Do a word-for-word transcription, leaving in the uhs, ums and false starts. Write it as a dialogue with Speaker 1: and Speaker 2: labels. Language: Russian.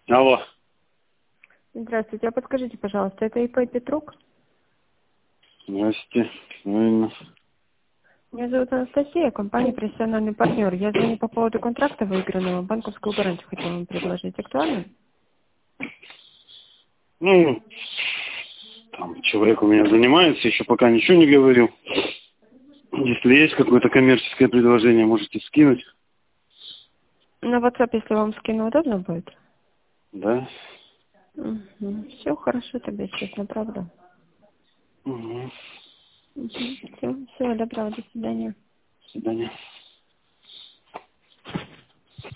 Speaker 1: Алло.
Speaker 2: Здравствуйте, а подскажите, пожалуйста, это ИП Петрук?
Speaker 1: Здравствуйте. Правильно.
Speaker 2: Меня зовут Анастасия, компания «Профессиональный партнер». Я звоню по поводу контракта выигранного, банковскую гарантию хотела вам предложить. Актуально?
Speaker 1: Ну, там человек у меня занимается, еще пока ничего не говорил. Если есть какое-то коммерческое предложение, можете скинуть.
Speaker 2: На WhatsApp, если вам скину, удобно будет?
Speaker 1: Да?
Speaker 2: Угу. Все хорошо тогда сейчас, направда.
Speaker 1: Угу.
Speaker 2: Угу. Все, всего доброго, до свидания.
Speaker 1: До свидания.